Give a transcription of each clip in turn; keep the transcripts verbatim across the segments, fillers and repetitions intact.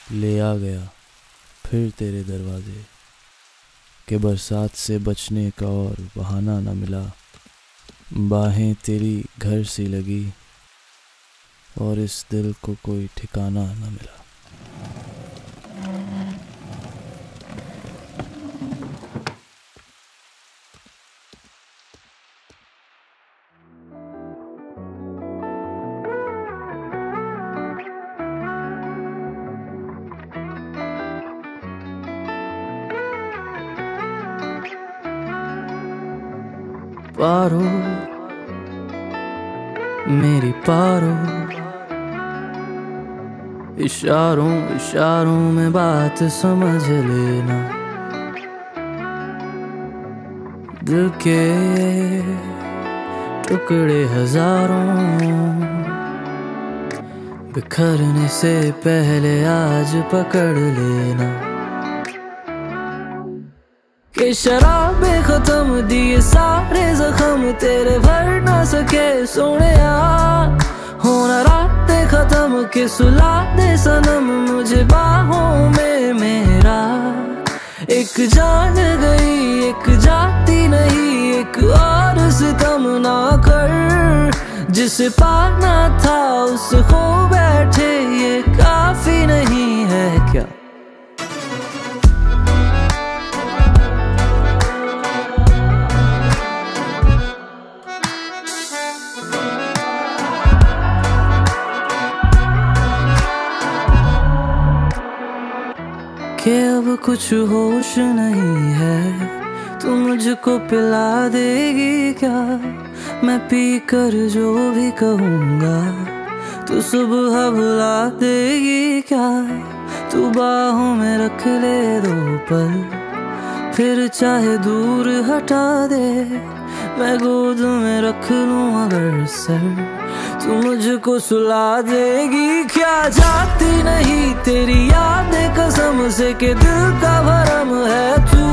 ले आ गया फिर तेरे दरवाजे के बरसात से बचने का और बहाना न मिला। बाहें तेरी घर सी लगी और इस दिल को कोई ठिकाना न मिला। पारो मेरी पारो, इशारों इशारों में बात समझ लेना। दिल के टुकड़े हजारों बिखरने से पहले आज पकड़ लेना। कि शराबे खत्म दिए सारे जख्म तेरे भर ना सके सोनिया। होना रातें खत्म के सुला दे सनम मुझे बाहों में मेरा। एक जान गई एक जाती नहीं, एक और सितम ना कर। जिसे पाना था उसे खो बैठे ये काफी नहीं है क्या। कि अब कुछ होश नहीं है, तू मुझको पिला देगी क्या। मैं पी कर जो भी कहूँगा तू सुबह बुला देगी क्या। तू बाहों में रख ले दो पल फिर चाहे दूर हटा दे। मैं गोद में रख लूँ अगर सर तू मुझको सुला देगी क्या। जाती नहीं तेरी यादें कसम से कि दिल का भरम है तू।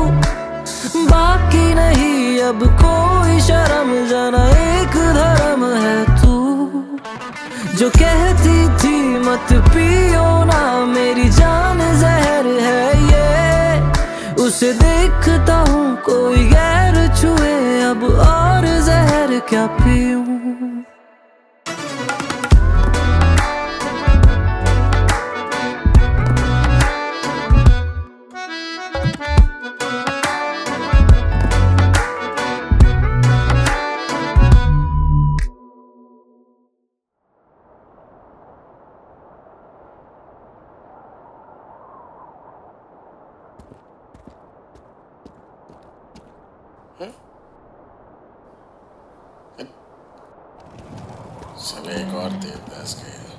बाकी नहीं अब कोई शर्म जाना एक धर्म है तू। जो कहती थी मत पियो ना मेरी जान जहर है ये। उसे देखता हूँ कोई गैर छुए अब और जहर क्या पीऊं। चले एक और देवदास के